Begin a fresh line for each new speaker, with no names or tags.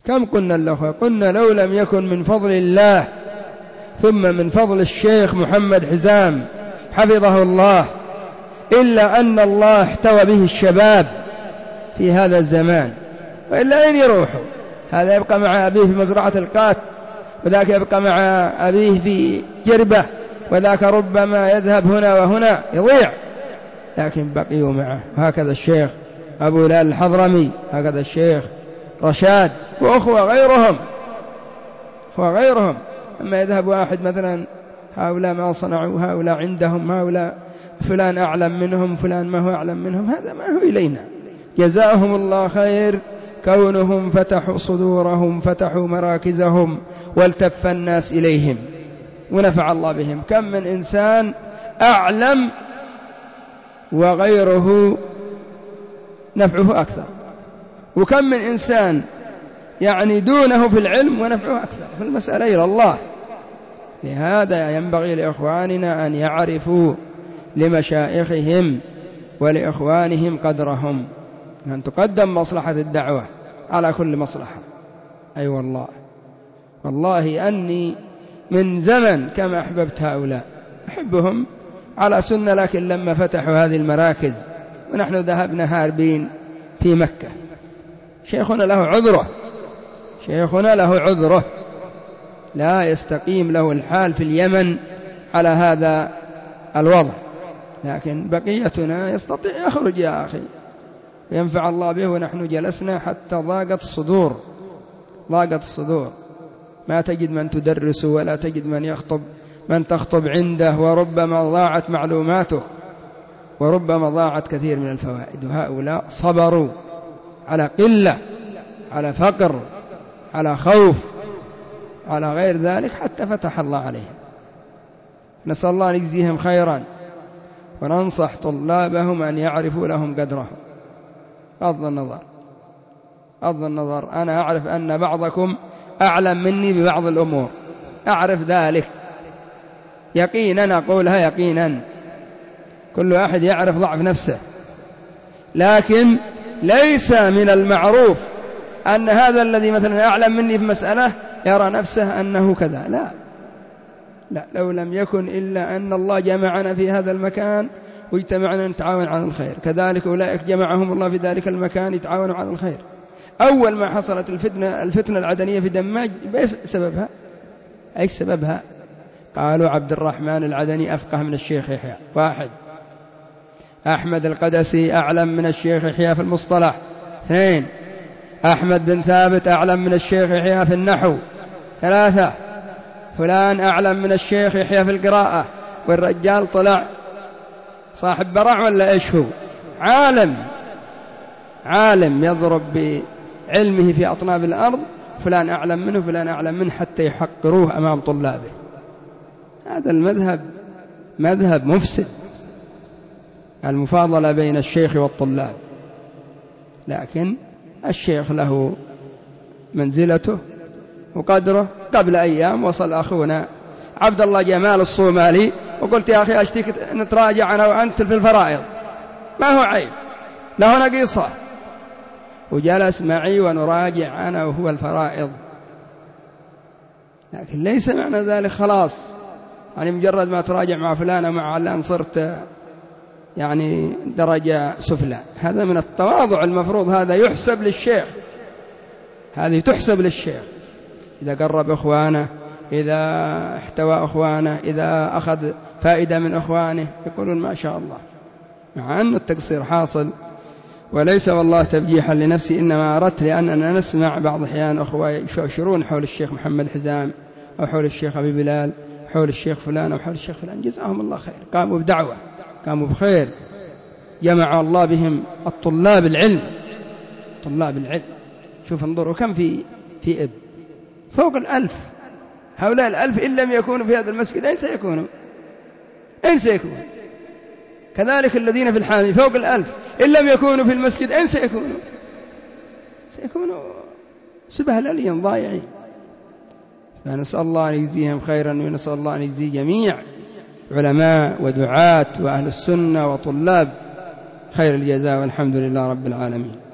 كم قلنا له؟ قلنا لو لم يكن من فضل الله ثم من فضل الشيخ محمد حزام حفظه الله إلا أن الله احتوى به الشباب في هذا الزمان، وإلا أين يروحوا؟ هذا يبقى مع أبيه في مزرعة القات، وذاك يبقى مع أبيه في جربة، وذاك ربما يذهب هنا وهنا يضيع، لكن بقيوا معه. هكذا الشيخ أبو هلال الحضرمي، هكذا الشيخ رشاد وأخوة غيرهم. أما يذهب واحد مثلا هؤلاء ما صنعوا، هؤلاء عندهم، هؤلاء فلان أعلم منهم، فلان ما هو أعلم منهم، هذا ما هو إلينا. جزاهم الله خير كونهم فتحوا صدورهم، فتحوا مراكزهم، والتف الناس إليهم ونفع الله بهم. كم من إنسان أعلم وغيره نفعه أكثر، وكم من إنسان يعني دونه في العلم ونفعه أكثر، في المسألة إلى الله. لهذا ينبغي لإخواننا أن يعرفوا لمشايخهم ولإخوانهم قدرهم، أن تقدم مصلحة الدعوة على كل مصلحة. أي والله أني من زمن كما أحببت هؤلاء، أحبهم على سنة، لكن لما فتحوا هذه المراكز ونحن ذهبنا هاربين في مكة، شيخنا له عذره، لا يستقيم له الحال في اليمن على هذا الوضع، لكن بقيتنا يستطيع يخرج يا أخي ينفع الله به. ونحن جلسنا حتى ضاقت الصدور، ما تجد من تدرس ولا تجد من تخطب عنده، وربما ضاعت معلوماته وربما ضاعت كثير من الفوائد. وهؤلاء صبروا على قلة، على فقر، على خوف، على غير ذلك، حتى فتح الله عليهم. نسأل الله أن يجزيهم خيرا، وننصح طلابهم أن يعرفوا لهم قدرهم. بغض النظر أنا أعرف أن بعضكم أعلم مني ببعض الأمور، أعرف ذلك يقينا، أقولها يقينا، كل واحد يعرف ضعف نفسه، لكن ليس من المعروف أن هذا الذي مثلا أعلم مني في مسألة يرى نفسه أنه كذا. لا، لو لم يكن إلا أن الله جمعنا في هذا المكان واجتمعنا نتعاون على الخير، كذلك أولئك جمعهم الله في ذلك المكان يتعاونوا على الخير. أول ما حصلت الفتنة العدنية في دماج، أي سببها؟ قالوا عبد الرحمن العدني أفقه من الشيخ يحيى، 1. أحمد القدسي أعلم من الشيخ يحيى في المصطلح، 2. أحمد بن ثابت أعلم من الشيخ يحيى في النحو، 3. فلان أعلم من الشيخ يحيى في القراءة، والرجال طلع صاحب برع ولا إيش هو؟ عالم يضرب بعلمه في أطناب الأرض، فلان أعلم منه، فلان أعلم منه، حتى يحقروه أمام طلابه. هذا المذهب مذهب مفسد، المفاضلة بين الشيخ والطلاب. لكن الشيخ له منزلته وقدره. قبل أيام وصل أخونا عبد الله جمال الصومالي، وقلت يا أخي أشتيك نتراجع أنا وأنت في الفرائض، ما هو عيب، له نقيصة، وجلس معي ونراجع أنا وهو الفرائض. لكن ليس معنى ذلك خلاص يعني مجرد ما تراجع مع فلان أو مع علان صرت يعني درجة سفلى. هذا من التواضع المفروض، هذا يحسب للشيخ، هذه تحسب للشيخ إذا قرب إخوانه، إذا احتوى إخوانه، إذا أخذ فائدة من إخوانه، يقولون ما شاء الله، مع أن التقصير حاصل. وليس والله تبجيحا لنفسي، إنما أردت لأننا نسمع بعض الأحيان أخوة يشوشرون حول الشيخ محمد حزام أو حول الشيخ أبي بلال، حول الشيخ فلان أو حول الشيخ فلان، جزاهم الله خير، قاموا بدعوة، قاموا بخير، جمع الله بهم الطلاب العلم. شوف انظروا كم في فوق 1000. هؤلاء 1000 إن لم يكونوا في هذا المسجد أين سيكونوا؟ كذلك الذين في الحامي فوق 1000 إن لم يكونوا في المسجد أين سيكونوا سبهللين ضايعين. فنسأل الله أن يجزيهم خيرا، ونسأل الله أن يجزي جميع علماء ودعاة وأهل السنة وطلاب خير الجزاء، والحمد لله رب العالمين.